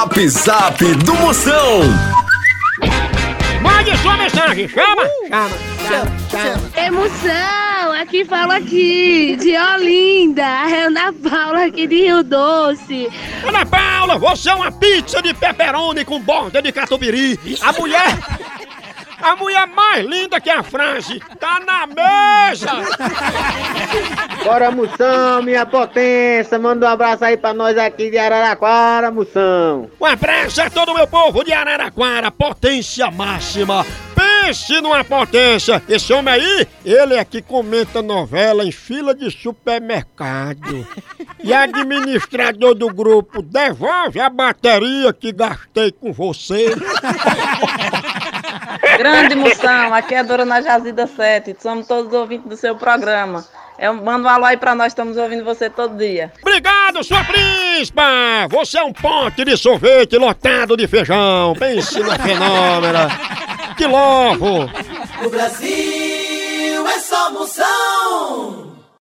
Zap Zap do Moção. Mande sua mensagem, chama! Emoção, aqui fala aqui, de Olinda, a Ana Paula aqui de Rio Doce. Ana Paula, você é uma pizza de pepperoni com borda de catupiry. A mulher mais linda que a frase tá na mesa! Bora, Moção, minha potência, manda um abraço aí pra nós aqui de Araraquara, Moção. Um abraço a todo o meu povo de Araraquara, potência máxima. Pense numa potência. Esse homem aí, ele é que comenta novela em fila de supermercado. E administrador do grupo, devolve a bateria que gastei com você. Grande Moção, aqui é a Dona Jazida 7, somos todos ouvintes do seu programa. Manda um alô aí pra nós, estamos ouvindo você todo dia. Obrigado, sua príncipa! Você é um pote de sorvete lotado de feijão. Pense na fenômena. Que louco! O Brasil é só Moção.